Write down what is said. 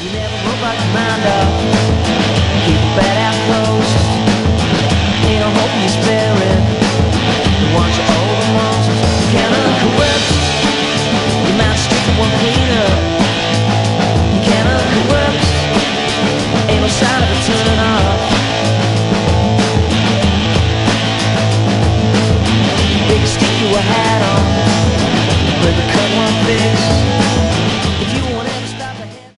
You never move out your mind up. Keep a badass close.